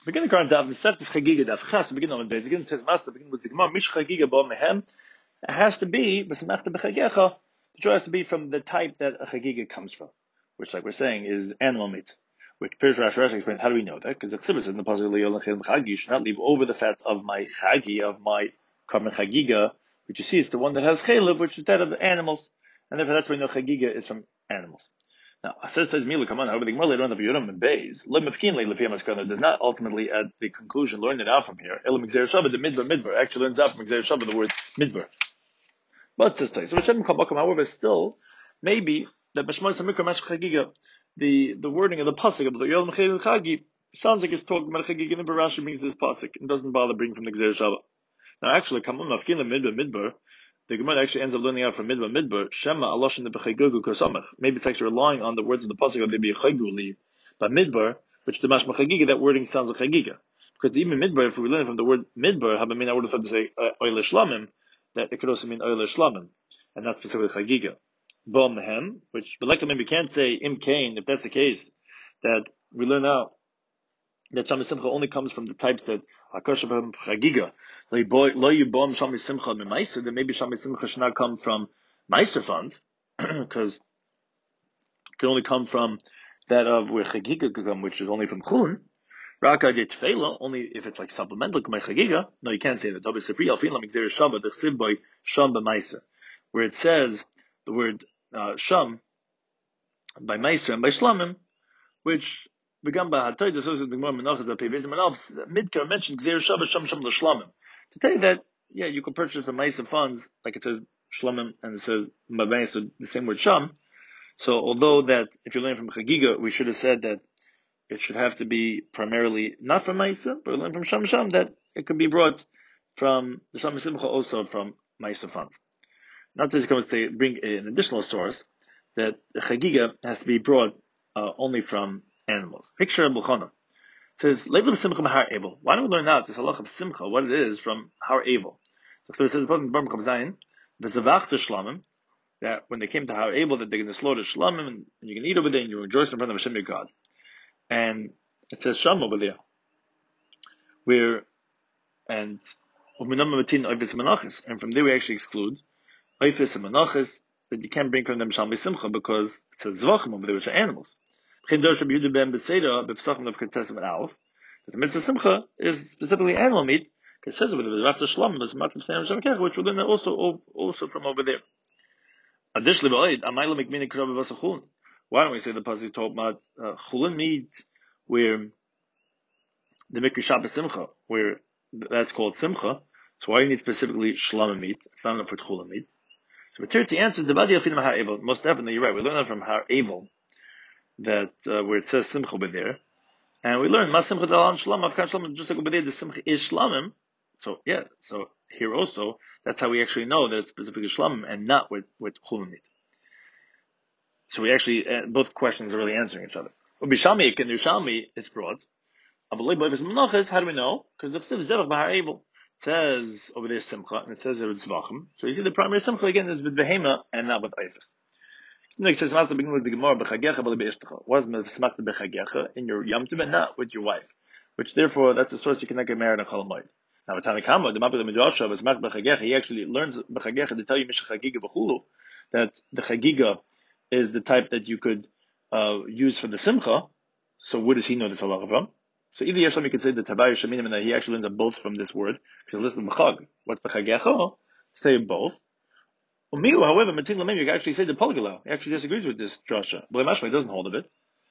Begin the Quran Daf Mesechtes Chagiga Daf Chas. Begin on the begin says Master. Begin with the Gemara Mish Chagiga Bo Mehem. It has to be B'Samachta B'Chagecha. The joy has to be from the type that a Chagiga comes from, which, like we're saying, is animal meat. Which Pirish Rashi explains. How do we know that? Because the Chsibah says in the Pasuk Le'Olachim Chagi, you should not leave over the fat of my Chagi, of my Karmen Chagiga, which you see it's the one that has Chalev, which is that of animals, and therefore that's why we know Chagiga is from animals. Now, Aser says, Mila, come on, however, the Gemara later on of Yoram and Beis, does not ultimately at the conclusion learn it out from here. Elam Xer Shabbat, the Midbar, actually learns out from Xer Shabbat the word Midbar. But says so Hashem Kabakam, however, still, maybe, that Bashmai Samikra Mash Chagiga, the wording of the Pasuk of the Yoram Chagi, sounds like it's talking about Chagiga, and Rashi brings this Pasuk, and doesn't bother bringing from the Xer Shabbat. Now, actually, come on, Mafkin, Midbar, the Gemara actually ends up learning out from Midbar, Shema Aloshin the Bechagogu Kosamach. Maybe it's actually relying on the words of the Pasuk of the Bechaguli, but Midbar, which the Mashma Chagiga, that wording sounds like Chagiga. Because even Midbar, if we learn from the word Midbar, I would have thought to say Oile Shlamim, that it could also mean Oile Shlamim, and not specifically Chagiga. Bo Mehem, which, but like we can't say Im Kain, if that's the case, that we learn out that Shami Simcha only comes from the types that Akosha Chagiga. Then maybe Shami Simcha should not come from Meister funds, because it can only come from that of where Chagiga could come, which is only from Chulun. Raka get Tfela, only if it's like supplemental to my Chagiga. No, you can't say that. Where it says the word Sham by Meister and by Shlamim, which began by Hatoy, the associate the Gemara Menachas that Pevizim and Alps, Midkar mentioned Gzeir Shabbat Sham Sham L'Shlamim. To tell you that, yeah, you can purchase the Meiser funds, like it says Shlamim, and it says Meiser, the same word Sham. So, although that, if you learn from Chagiga, we should have said that it should have to be primarily not from Meiser, but learn from Sham Sham, that it could be brought from the Sham Simcha, also from Meiser funds. Not just comes to bring an additional source, that the Chagiga has to be brought only from animals. Picture of Bukhana. Says, Leilim Simcha Mahar Abel. Why don't we learn out this halach of Simcha, what it is from Har Abel? So it says, that when they came to Har Abel, that they're going to slaughter Shlamim, and you can eat over there, and you rejoice in front of Hashem your God. And it says Sham over there, and from there we actually exclude Oifis and Menachis, that you can't bring from them Shalmei Simcha, because it says Zvachim over there, which are animals. That the mitzvah Simcha is specifically animal meat, because it says over there, which will then also from over there. Why don't we say the pasuk talk about chulin meat, where the Mikri Shabbos Simcha, where that's called Simcha, so why do you need specifically shlamim meat? It's not enough for chulin meat. So Matirti answers the badi afin Har Evel. Most definitely, you're right. We learn that from Har Evel, that where it says Simcha over there, and we learn Mas Simcha Dalan Shlam Avkan Shlam, just like over there the Simcha is Shlamim. So yeah, so here also that's how we actually know that it's specifically Shlamim and not with chulin meat. So we actually both questions are really answering each other. Ubishami and Yerushalmi it's brought. How do we know? Because the Chsiv Zevach Bahar Evel says over there Simcha, and it says there it's Zvachim. So you see the primary Simcha again is with Behema and not with Eifes. It says Master begin with the Gemara Bechagecha B'Le Be'ishtecha. Was Smachta Bechagecha in your Yom Tov and not with your wife, which therefore that's the source you cannot get married on Chol Hamoed. Now with Tanakama, the Mapei the Midrasha was Smach Bechagecha. He actually learns Bechagecha to tell you Misha Chagiga B'Chulu, that the Chagiga is the type that you could use for the Simcha. So where does he know this halacha from? So either Yeshlam you could say the Tavai Sheminim, and that he actually learns them both from this word, because listen B'Chag. What's Bechagecha? Say both. Umiu, however, Matin Lamim, you can actually say the Polgala. He actually disagrees with this drasha. But Mashma doesn't hold of it.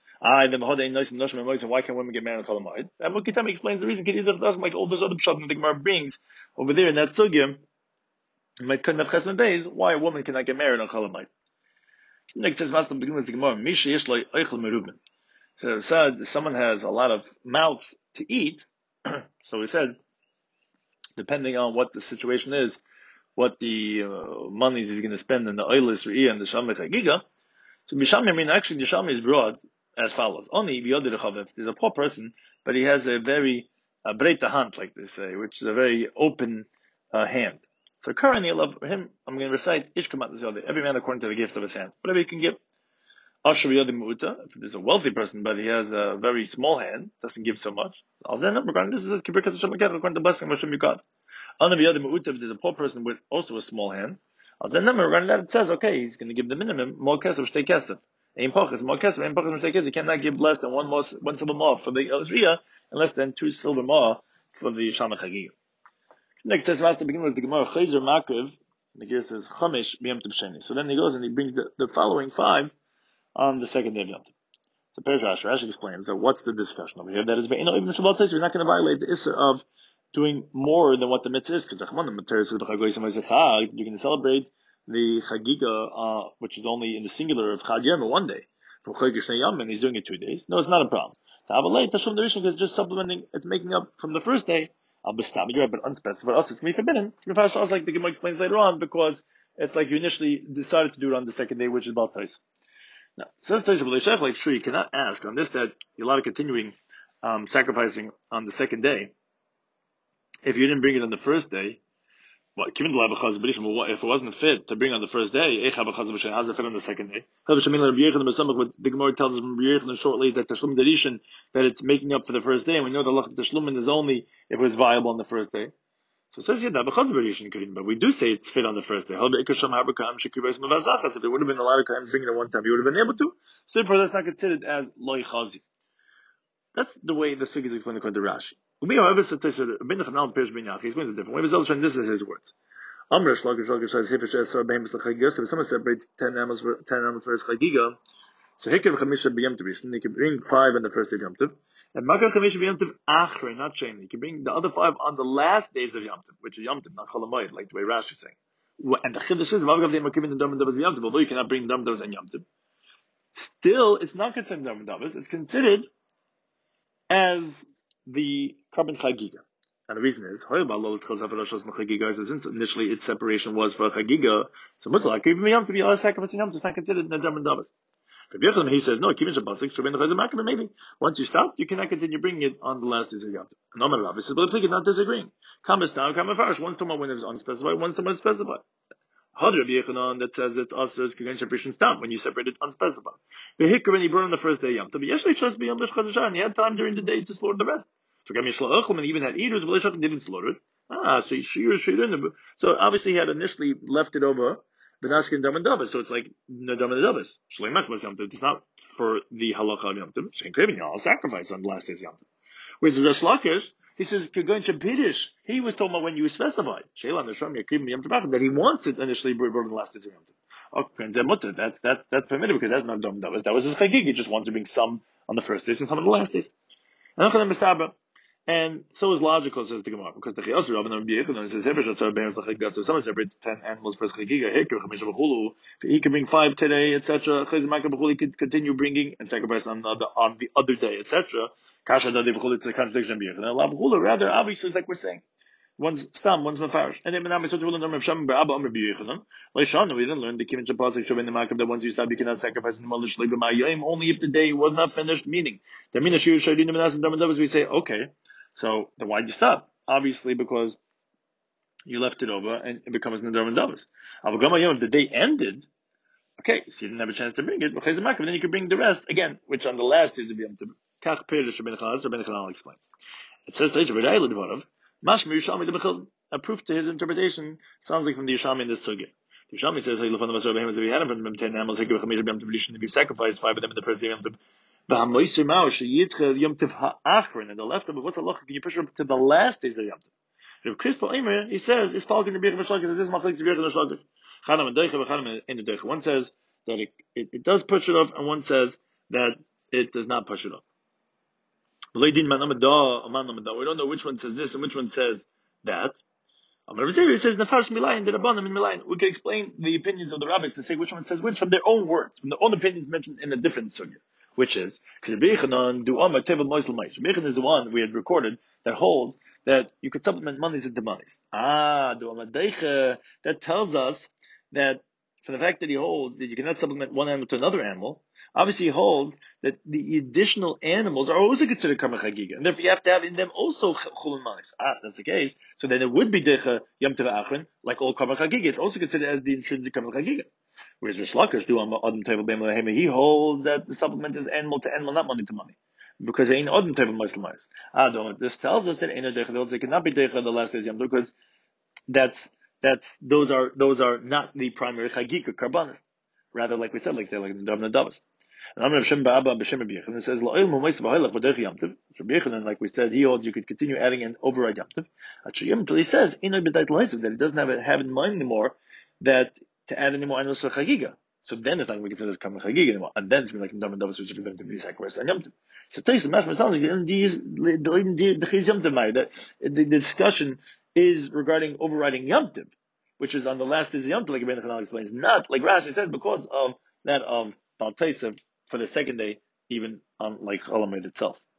Why can't women get married on Chol Hamoed? And Mukitami explains the reason. Kedidach doesn't like all those other pshat that the Gemara brings over there in that sugya. Might couldn't have chesed beis. Why a woman cannot get married on Chol Hamoed? Next says Master begins with the Gemara. Misha Yishloi Eichel Merubin. So it said someone has a lot of mouths to eat. So we said, depending on what the situation is, what the monies he's going to spend in the oilis re'iyah and the shalmei chagiga. So Bishami, I mean, actually the shalmei is broad as follows. Only v'yodir chavev. There's a poor person, but he has a very breita hand, like they say, which is a very open hand. So currently, I love him. I'm going to recite Ishkamat Ziyodeh, every man according to the gift of his hand, whatever he can give. If there's a wealthy person, but he has a very small hand, doesn't give so much. This is according to the blessing of Hashem you got. If there's a poor person with also a small hand, it says, okay, he's going to give the minimum, more kesef, shtei kesef. More kesef, you cannot give less than one silver more for the Elzriya, and less than 2 silver more for the Shama Chagiga. Next test was to begin with the Gemara, Chayzer Makiv, the Gemara says, Chamesh b'yom tov sheni. So then he goes and he brings the following 5 on the second day of Yom Tov. So Perish Rashi explains that what's the discussion over here? That is, even Shabbat says we're not going to violate the Isser of doing more than what the mitzvah is, because you're going to celebrate the Chagiga, which is only in the singular of Chag Yom, one day. From Chag Shnei Yom, and he's doing it 2 days. No, it's not a problem. To have a late Tashum Derishon is just supplementing, it's making up from the first day. You're right, but unspecified. Also, it's going to be forbidden. Also, like the Gemara explains later on, because it's like you initially decided to do it on the second day, which is Baal Tais. Now, says Tais, like sure, you cannot ask on this that you're allowed to continuing sacrificing on the second day. If you didn't bring it on the first day, if it wasn't fit to bring on the first day, how does it fit on the second day? The Gemara tells us shortly that Tashlum Darishan, that it's making up for the first day, and we know the Lach Tashlumin is only if it was viable on the first day. So it says but we do say it's fit on the first day. If it would have been a lot of times bringing it one time, you would have been able to. So therefore, that's not considered as loy chazi. That's the way the sugi is explained according to Rashi. He explains it different way. This is his words. If someone separates 10 animals for his chagiga, so Hikr Chamisha b'Yom Tov, he can bring 5 on the first day of Yom Tov, and Makar Chamisha b'Yom Tov Achre, not Sheni. He can bring the other 5 on the last days of Yom Tov, which is Yom Tov, not Chol Hamoed, like the way Rashi is saying. And the Chiddush is, although you cannot bring Dam Davos and Yom Tov, still, it's not considered Dam Davos, it's considered as the carbon chagiga. And the reason is, since initially its separation was for chagiga, so mutlak, even Yom Tov, you sacrificing Yom Tov, it's not considered Dam Davos. He says, no, maybe once you stop, you cannot continue bringing it on the last days of Yom Tov. And Omar Rav says, but not disagreeing. Kamas down, Kamas Farish. One's talking about when it's unspecified, one's talking about specified. Hadr Yechanan that says it's also Kagan separation stop when you separate it unspecified. The Hikr when he burned on the first day of Yom Tov. Yeshli Shas B'Yom L'Shchazashan. And he had time during the day to slaughter the rest. So Gam Yishla Ochel, and even had eaters, but L'Shach didn't slaughter it. So obviously he had initially left it over Benashkin Dam and Davos, so it's like no Dam and Davos. Shleimach was Yom Tov. It's not for the halacha of Yom Tov. Shein Krevin Yal sacrifice on the last days of Yom Tov. Whereas the Rish Lakish, he says Kagon Shapidish. He was talking about when you specified Sheilan the Shom Yakim Yom Tov that he wants it initially brought on the last days of Yom Tov. Okay, that's permitted because that's not Dam and Davos. That was his chagig. He just wants to bring some on the first days and some on the last days. And so is logical, says the Gemara, because the Chiyasir Rabban Rabbi Yechanan says, if someone separates 10 animals for his chagiga, he can bring 5 today, etc. He could continue bringing and sacrifice on the other day, etc. It's a contradiction. Rather, obviously, it's like we're saying. One's stam, one's mafarish. And then we didn't learn the Kivin Shapasik Shavin the Makab that once you stop you cannot sacrifice in the Malish Libam only if the day was not finished, meaning we say, okay, so then why'd you stop? Obviously because you left it over and it becomes Nadar and Davos. If the day ended, okay, so you didn't have a chance to bring it, then you could bring the rest again, which on the last is Yom Tov. Kach Perish Rabbeinu Chananel explains. It says a proof to his interpretation sounds like from the Yishami in this sugya. The Yishami says, if he had from 10 animals, he could be sacrificed 5 of them in the first day of Yom Tov. And the left of it, what's the look? Can you push it up to the last days of Yom Tov? If Chris Paul he says, is Falcon to be this is Machlik to be the one says that it does push it off, and one says that it does not push it off. We don't know which one says this and which one says that. It says Nafash Milayin did Abanim in Milayin. We can explain the opinions of the rabbis to say which one says which from their own words, from their own opinions mentioned in a different sugya, which is Rabbeinu is the one we had recorded that holds that you could supplement monies into monies. That tells us that from the fact that he holds that you cannot supplement one animal to another animal, obviously he holds that the additional animals are also considered karma chagiga, and therefore you have to have in them also chulun manis. If that's the case, so then it would be decha yom tov achron, like all karma chagiga. It's also considered as the intrinsic karma chagiga. Whereas Rish Lakish do on Adam Teva B'Eim, he holds that the supplement is animal to animal, not money to money. Because ain't Adam Teva Muslims. This tells us that ain't a Deicha, they cannot be Deicha the last days Yom Tov, because those are not the primary Chagika Karbanis. Rather, like we said, like they're like the Davna Davas. And I'm Shem Ba'aba B'Shem B'Yechan. It says La'il Mu'Meis V'Hailach V'Derech Yom Tov. And like we said, he holds you could continue adding and override Yom Tov. Until he says Inoi B'Dait L'Haisav, that it doesn't have in mind anymore that to add any more animals to Chagiga. So then it's not going to be considered Karban Chagiga anymore. And then it's going to be like Davna Davas, which are going to be sacrificed on Yom Tov. So Taisa Mashma sounds like the Chiz Yom Tov, that the discussion is regarding overriding Yom Tov, which is on the last is Yom Tov, like Ibn Chanal explains, not like Rashi says because of that of Bal Taisa for the second day, even on like Cholamoid itself.